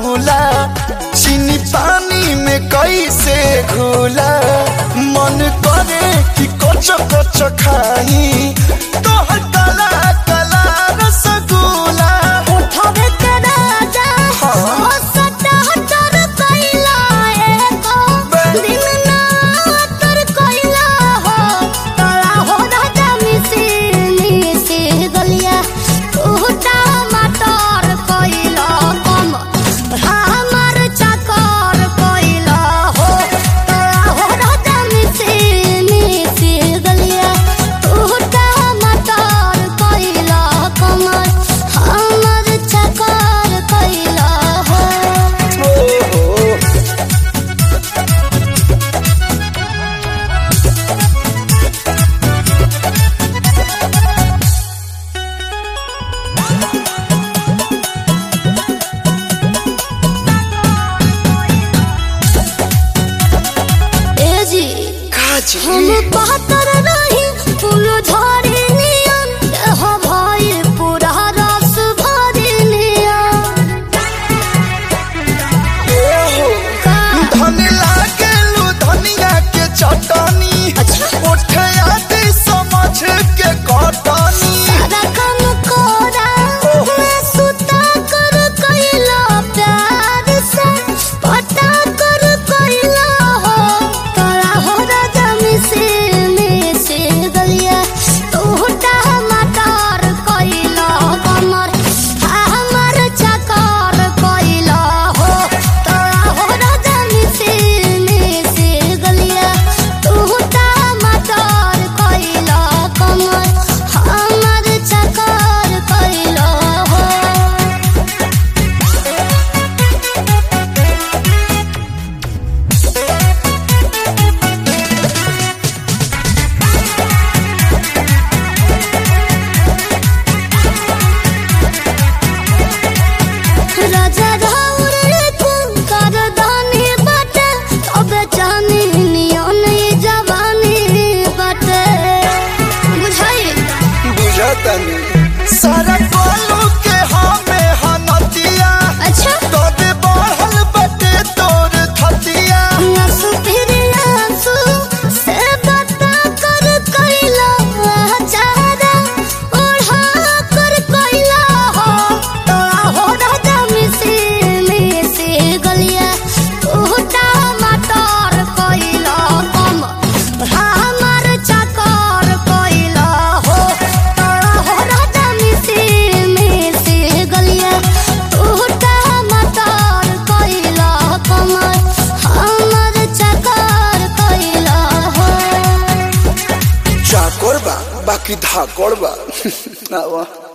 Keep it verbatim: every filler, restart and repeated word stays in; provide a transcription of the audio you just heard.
रसगुल्ला चीनी पानी में कैसे घुला मन करे कि कच कच खाई तो काला काला रसगुल्ला उठावे के राजा ओ सटा हटर कइला एको दिन ना तर कइला हो तोरा हो राजा मिसी मिसी गलिया उठा मटर कइला कम हमर चकर कइला हो तोरा हो राजा मिसी मिसी गलिया उठा मटर कइला कम हमर चकर कइला हो ए जी काजी हम पातर नहीं फूल झड़ी नियन हो भाई पूरा रस भरी नियन का धन लागेलू धनिया के चटनी उठे आदि समझ के कटनी सारा काम कोरा मैं सुता कर कइला प्यार से पता कर कइला हो तोरा हो राजा मिसे मिसे गलिया टूटा मटर कइला कमर हमर चकर कइला हो तोरा हो राजा मिसे मिसे गलिया टूटा मटर कइला कमर हमर चकर कइला हो राजा राउर तुम कर दानी बाटे तबे जानी नियन ई जवानी बाटे बुझाई बुझतनी सारा कोलू के हमें हनतिया अच्छा तबे बढ़ल बटे तोर थतिया आंसू फिर आंसू से बता कर कइला चारा ओढ़ा कर कइला हो तोरा हो राजा मिसी मिसी गलिया टूटा मटर कइला कम हमर चकर कइला हो तोरा हो राजा मिसी मिसी गलिया टूटा मटर कइला कम हमर चकर कइला हो चाकोर बा बाकी धाकोर बा